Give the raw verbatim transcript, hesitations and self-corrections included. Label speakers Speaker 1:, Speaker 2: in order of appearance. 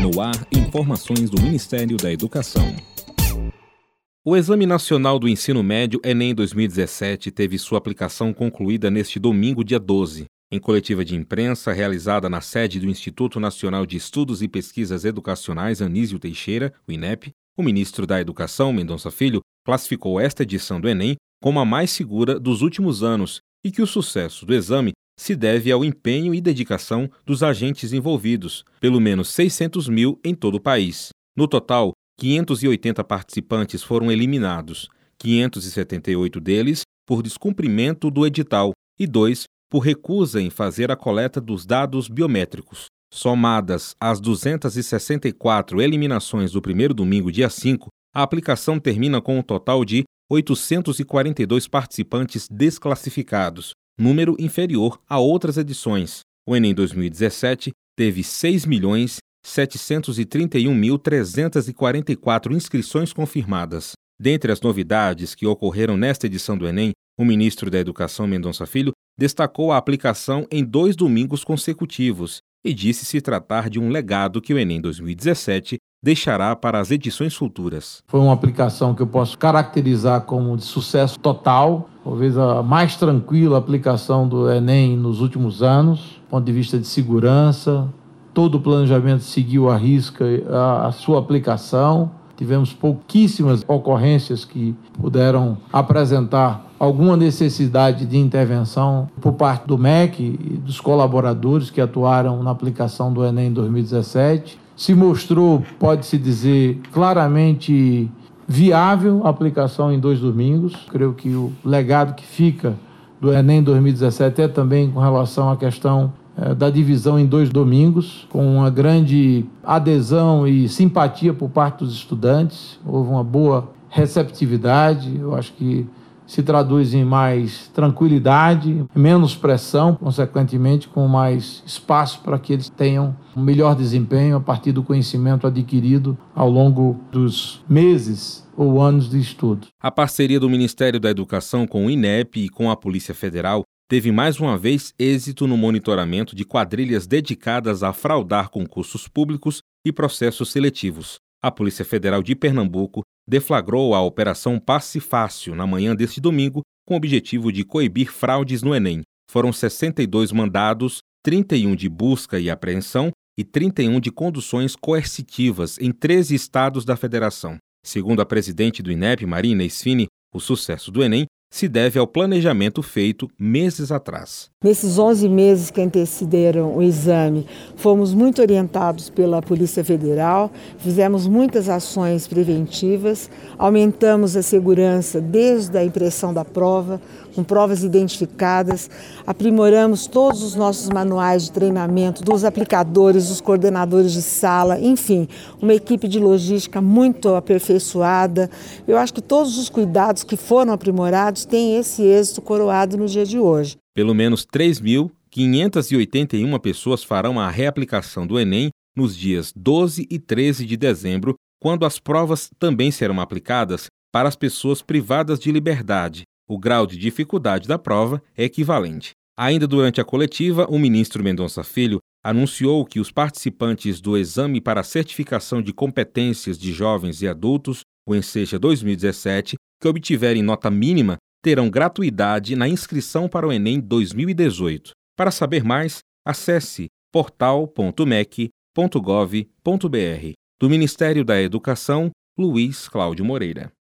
Speaker 1: No ar, informações do Ministério da Educação. O Exame Nacional do Ensino Médio Enem dois mil e dezessete teve sua aplicação concluída neste domingo, dia doze. Em coletiva de imprensa realizada na sede do Instituto Nacional de Estudos e Pesquisas Educacionais Anísio Teixeira, o INEP, o ministro da Educação, Mendonça Filho, classificou esta edição do Enem como a mais segura dos últimos anos e que o sucesso do exame se deve ao empenho e dedicação dos agentes envolvidos, pelo menos seiscentos mil em todo o país. No total, quinhentos e oitenta participantes foram eliminados, quinhentos e setenta e oito deles por descumprimento do edital e dois por recusa em fazer a coleta dos dados biométricos. Somadas as duzentas e sessenta e quatro eliminações do primeiro domingo, dia cinco, a aplicação termina com um total de oitocentos e quarenta e dois participantes desclassificados, número inferior a outras edições. O Enem dois mil e dezessete teve seis milhões setecentos e trinta e um mil trezentas e quarenta e quatro inscrições confirmadas. Dentre as novidades que ocorreram nesta edição do Enem, o ministro da Educação, Mendonça Filho, destacou a aplicação em dois domingos consecutivos e disse se tratar de um legado que o Enem dois mil e dezessete deixará para as edições futuras.
Speaker 2: Foi uma aplicação que eu posso caracterizar como de sucesso total, talvez a mais tranquila aplicação do Enem nos últimos anos, do ponto de vista de segurança. Todo o planejamento seguiu à risca a, a sua aplicação. Tivemos pouquíssimas ocorrências que puderam apresentar alguma necessidade de intervenção por parte do M E C e dos colaboradores que atuaram na aplicação do Enem dois mil e dezessete. Se mostrou, pode-se dizer, claramente viável a aplicação em dois domingos. Creio que o legado que fica do Enem dois mil e dezessete é também com relação à questão eh, da divisão em dois domingos, com uma grande adesão e simpatia por parte dos estudantes. Houve uma boa receptividade, eu acho que se traduz em mais tranquilidade, menos pressão, consequentemente com mais espaço para que eles tenham um melhor desempenho a partir do conhecimento adquirido ao longo dos meses ou anos de estudo.
Speaker 1: A parceria do Ministério da Educação com o INEP e com a Polícia Federal teve mais uma vez êxito no monitoramento de quadrilhas dedicadas a fraudar concursos públicos e processos seletivos. A Polícia Federal de Pernambuco deflagrou a Operação Passe Fácil na manhã deste domingo com o objetivo de coibir fraudes no Enem. Foram sessenta e dois mandados, trinta e um de busca e apreensão e trinta e um de conduções coercitivas em treze estados da federação. Segundo a presidente do INEP, Marina Sfini, o sucesso do Enem se deve ao planejamento feito meses atrás.
Speaker 3: Nesses onze meses que antecederam o exame, fomos muito orientados pela Polícia Federal, fizemos muitas ações preventivas, aumentamos a segurança desde a impressão da prova, com provas identificadas, aprimoramos todos os nossos manuais de treinamento dos aplicadores, dos coordenadores de sala, enfim, uma equipe de logística muito aperfeiçoada. Eu acho que todos os cuidados que foram aprimorados têm esse êxito coroado no dia de hoje.
Speaker 1: Pelo menos três mil quinhentas e oitenta e uma pessoas farão a reaplicação do Enem nos dias doze e treze de dezembro, quando as provas também serão aplicadas para as pessoas privadas de liberdade. O grau de dificuldade da prova é equivalente. Ainda durante a coletiva, o ministro Mendonça Filho anunciou que os participantes do Exame para a Certificação de Competências de Jovens e Adultos, o ENSEJA dois mil e dezessete, que obtiverem nota mínima, terão gratuidade na inscrição para o Enem dois mil e dezoito. Para saber mais, acesse portal ponto mec ponto gov ponto br. Do Ministério da Educação, Luiz Cláudio Moreira.